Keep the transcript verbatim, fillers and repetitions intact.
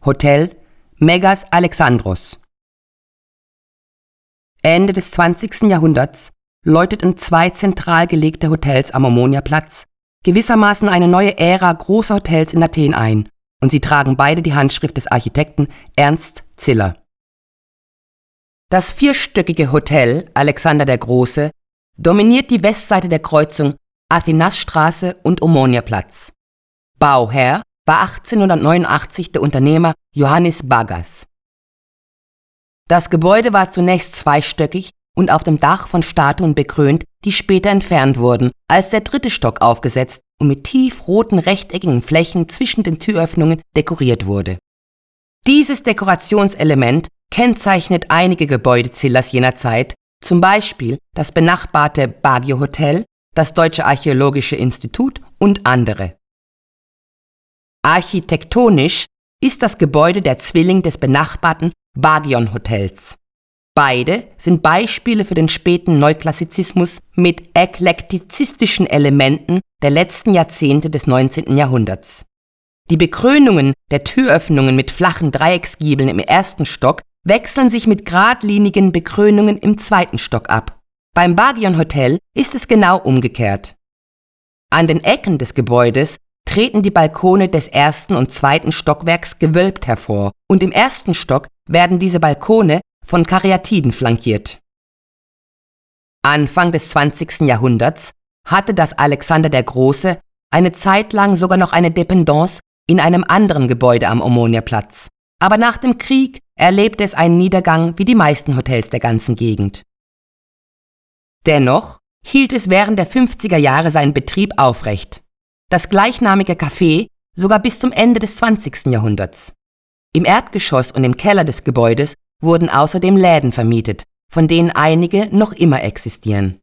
Hotel Megas Alexandros. Ende des zwanzigsten Jahrhunderts läuteten zwei zentral gelegte Hotels am Omonia-Platz gewissermaßen eine neue Ära großer Hotels in Athen ein, und sie tragen beide die Handschrift des Architekten Ernst Ziller. Das vierstöckige Hotel Alexander der Große dominiert die Westseite der Kreuzung Athenasstraße und Omonia-Platz. Bauherr war achtzehnhundertneunundachtzig der Unternehmer Ioannis Baggas. Das Gebäude war zunächst zweistöckig und auf dem Dach von Statuen bekrönt, die später entfernt wurden, als der dritte Stock aufgesetzt und mit tiefroten rechteckigen Flächen zwischen den Türöffnungen dekoriert wurde. Dieses Dekorationselement kennzeichnet einige Gebäude Zillers jener Zeit, zum Beispiel das benachbarte Bagio Hotel, das Deutsche Archäologische Institut und andere. Architektonisch ist das Gebäude der Zwilling des benachbarten Bagion Hotels. Beide sind Beispiele für den späten Neuklassizismus mit eklektizistischen Elementen der letzten Jahrzehnte des neunzehnten Jahrhunderts. Die Bekrönungen der Türöffnungen mit flachen Dreiecksgiebeln im ersten Stock wechseln sich mit geradlinigen Bekrönungen im zweiten Stock ab. Beim Bagion Hotel ist es genau umgekehrt. An den Ecken des Gebäudes treten die Balkone des ersten und zweiten Stockwerks gewölbt hervor, und im ersten Stock werden diese Balkone von Karyatiden flankiert. Anfang des zwanzigsten Jahrhunderts hatte das Alexander der Große eine Zeit lang sogar noch eine Dependance in einem anderen Gebäude am Omonia-Platz. Aber nach dem Krieg erlebte es einen Niedergang wie die meisten Hotels der ganzen Gegend. Dennoch hielt es während der fünfziger Jahre seinen Betrieb aufrecht. Das gleichnamige Café sogar bis zum Ende des zwanzigsten Jahrhunderts. Im Erdgeschoss und im Keller des Gebäudes wurden außerdem Läden vermietet, von denen einige noch immer existieren.